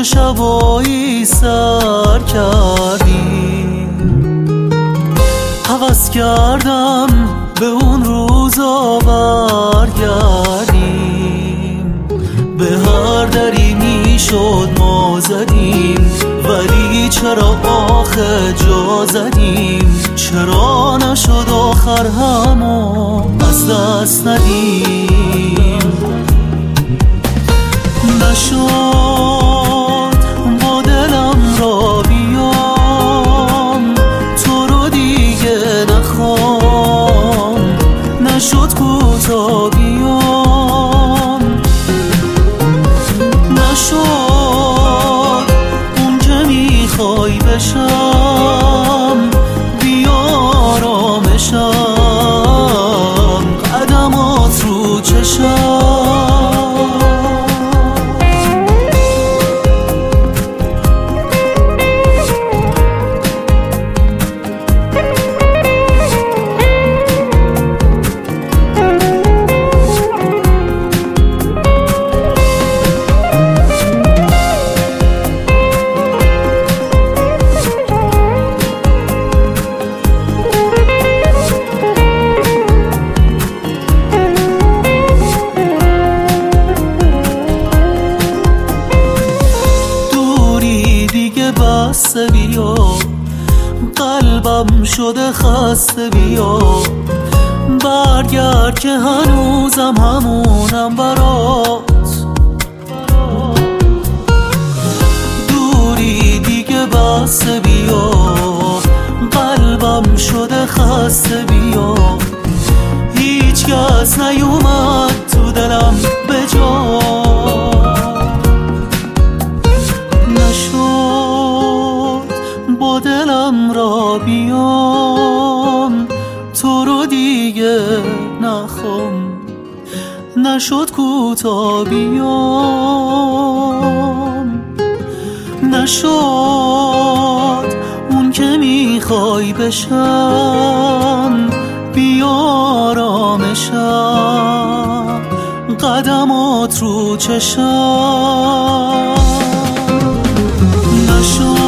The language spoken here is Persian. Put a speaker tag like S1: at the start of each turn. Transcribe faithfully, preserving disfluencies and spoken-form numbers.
S1: چه شبایی سر کردیم، هوس کردم به اون روزا برگردیم. به هر دری میشد ما زدیم، ولی چرا آخه جا زدیم؟ چرا نشد آخر همو از دست ندیم؟ نشد با دلم را بیام، تو رو دیگه نخوام. نشد کوتا بیام، نشد اون که میخوای بشم. بیارامشم قدمات رو چشم. بسته بیا، قلبم شده خسته بیا. برگرد که هنوزم همونم برات. دوری دیگه بسته بیا، قلبم شده خسته بیا. هیچ کس نیومد تو دلم به جا. با دلم را بیام، تو رو دیگه نخوام. نشد کوتا بیام، نشد اون که میخوای بشم. بیارامشم قدمات رو چشم. نشد